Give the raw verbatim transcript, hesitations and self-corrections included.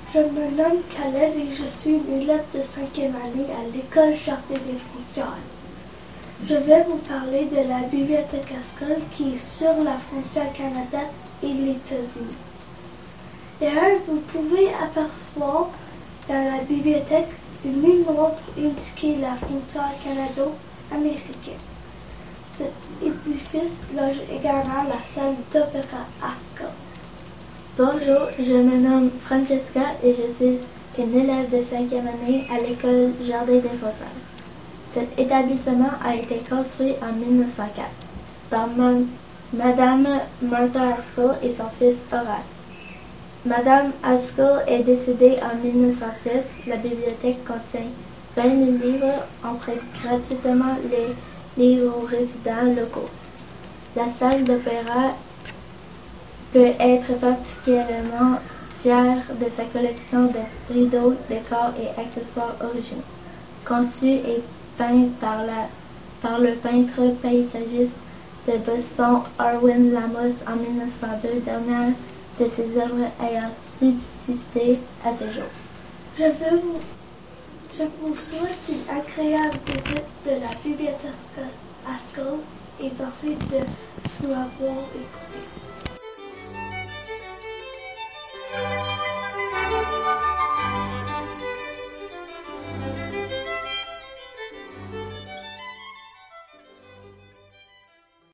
Je me nomme Caleb et je suis une élève de cinquième année à l'école Jardin des Frontières. Je vais vous parler de la bibliothèque Haskell qui est sur la frontière Canada et les États-Unis. D'ailleurs, vous pouvez apercevoir dans la bibliothèque une ligne noire pour indiquer la frontière canado-américaine. Cet édifice loge également la salle d'opéra Haskell. Bonjour, je me nomme Francesca et je suis une élève de cinquième année à l'école Jardin des Frontières. Cet établissement a été construit en mille neuf cent quatre par ma- Madame Martha Haskell et son fils Horace. Madame Haskell est décédée en mille neuf cent six. La bibliothèque contient vingt mille livres. On prête gratuitement les livres aux résidents locaux. La salle d'opéra peut être particulièrement fière de sa collection de rideaux, décors et accessoires originaux. Conçue et peinte par, la, par le peintre paysagiste de Boston Erwin Lamos en mille neuf cent deux, dernière de ses œuvres ayant subsisté à ce jour. Je, veux vous, je vous souhaite une agréable visite de la bibliothèque Haskell et merci de nous avoir écoutés.